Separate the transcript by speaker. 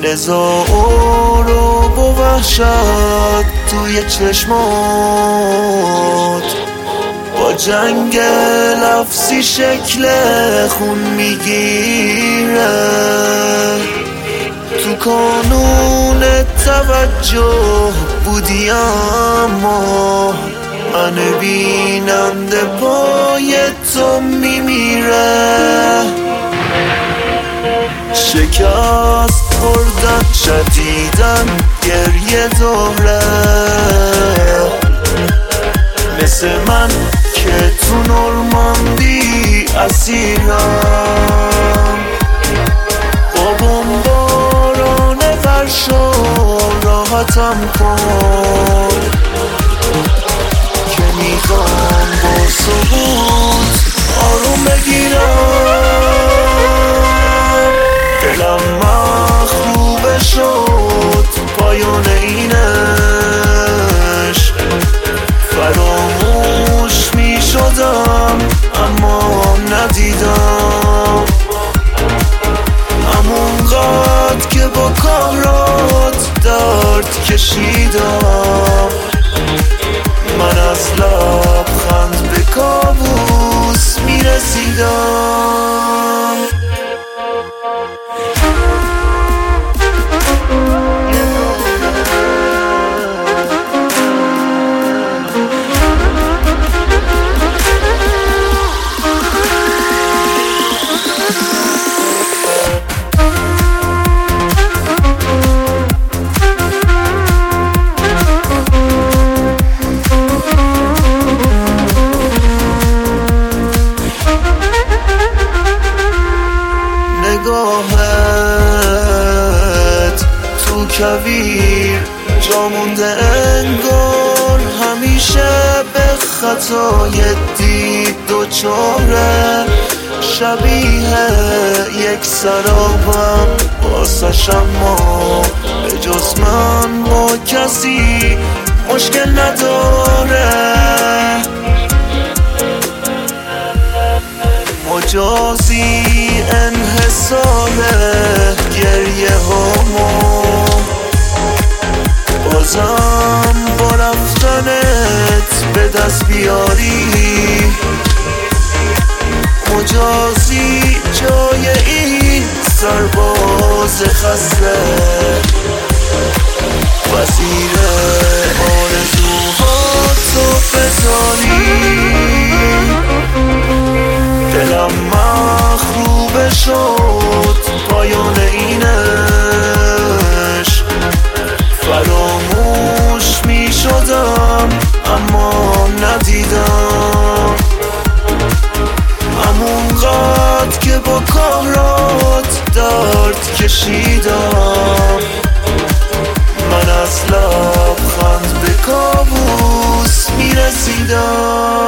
Speaker 1: نزاع رو با وحشت توی چشمات، با جنگ لفظی شکل خون میگیره. تو کانون توجه بودی اما من بیننده پای تو میمیره. شکست خوردن شدیدن گریه داره، مثل من که تو نورماندی اسیرم. با بمباران ورشو راحتم کن که میخوام با سقوط آروم بگیرم. دلم مخروبه شد پایان اینش، فراموش میشدم اما ندیدم. همونقدر که با کارات درد کشیدم، من از لبخند به کابوس میرسیدم. نگاهت تو کویر جا مونده انگار همیشه به خطای دید دوچاره. شبیه یک سرابم واسش، اما به جز من با کسی مشکل نداره. مجازی انحصار گریه هامو، بازم با رفتنت به دست بیاری. مجازی جای این سرباز خسته، وزیر آرزوهاتو بذاری. دلم مخروبه شد پایان اینش، فراموش میشدم اما ندیدم. همونقدر که با کارات درد کشیدم، من از لبخند به کابوس میرسیدم.